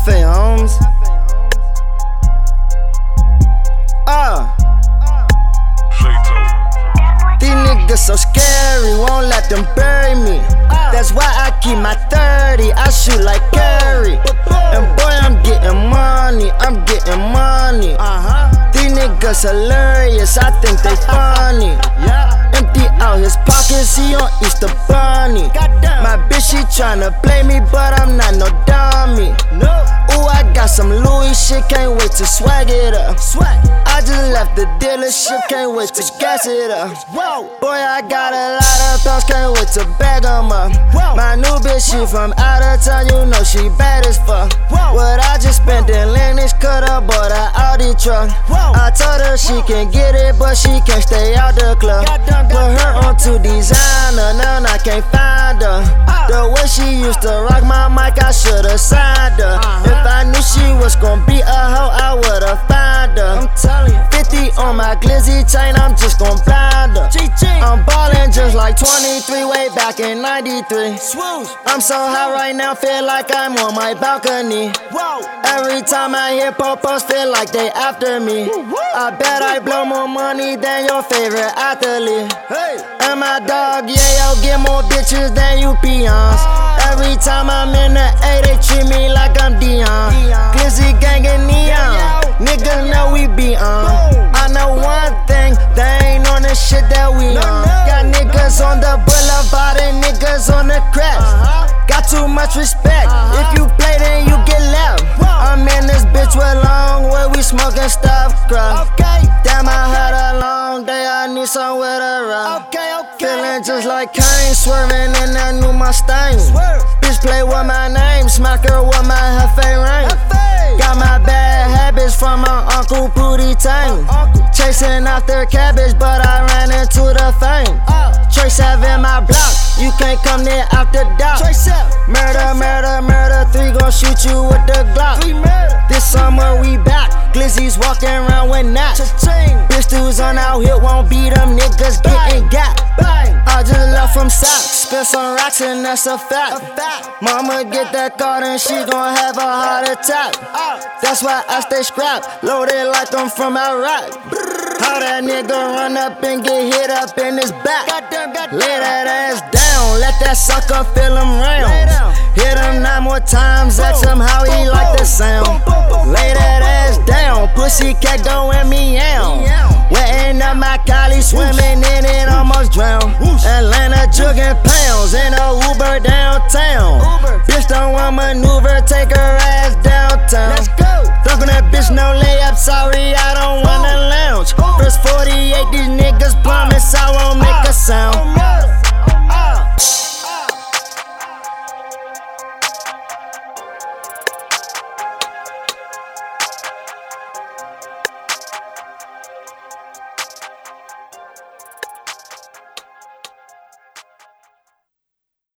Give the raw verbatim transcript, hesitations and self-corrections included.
Hefe, homes. Uh. These niggas so scary, won't let them bury me. That's why I keep my thirty, I shoot like Curry. And boy, I'm getting money, I'm getting money. These niggas hilarious, I think they funny. Empty out his pockets, he on Easter Bunny. My bitch, she tryna play me, but I'm not no dummy. Ooh, I got some Louis shit, can't wait to swag it up. I just left the dealership, can't wait to gas it up. Boy, I got a lot of thoughts, can't wait to bag them up. My new bitch, she from out of town, you know she bad as fuck. What I just spent in Lennox, cut up, bought a Audi truck. I told her she can get it, but she can't stay out the club. Put her on to designer, now I can't find her. The way she used to rock my mic, I should've signed her. If I knew she was gon' be a hoe, I would've found her. I'm telling you, fifty on my glizzy chain, I'm just gon' blind her. I'm ballin' just like twenty-three, way back in ninety-three. I'm so high right now, feel like I'm on my balcony. Every time I hear popos, feel like they after me. I bet I blow more money than your favorite athlete. And my dog, yeah, yo, get more bitches than you peons. Every time I'm in the A, they treat me like I'm Dion. Glizzy gang and neon, niggas know we be on. I know one thing, they ain't on the shit that we on. Got niggas on the boulevard and niggas on the crest. Got too much respect, if you play then you get left. I'm in this bitch with long way, we smoking stuff crap. Damn, I had a long day, I need somewhere to run. Feeling just like Kane, swerving in that new Mustang. Bitch play with my name, smack her with my Hefe ring. Got my bad habits from my Uncle Pootie Tang. Chasing after cabbage, but I ran into the fame. Trace in my block, you can't come near after dark. Murder, murder, murder, three gon' shoot you with the Glock. This summer we back, Glizzy's walking around with knots. Pistols on out here, won't beat them niggas getting got. I just left from socks, spent some racks and that's a fact. Mama get that card and she gon' have a heart attack. That's why I stay scrapped, loaded like I'm from Iraq. How that nigga run up and get hit up in his back. Lay that ass down, let that sucker feel him round. Hit him nine more times, ask him how he like the sound. Lay that ass down, pussy cat going meow. Wetting up my collie, swimming in it, almost drowned. Atlanta jugging pounds in a Uber downtown. Bitch don't want maneuver, take her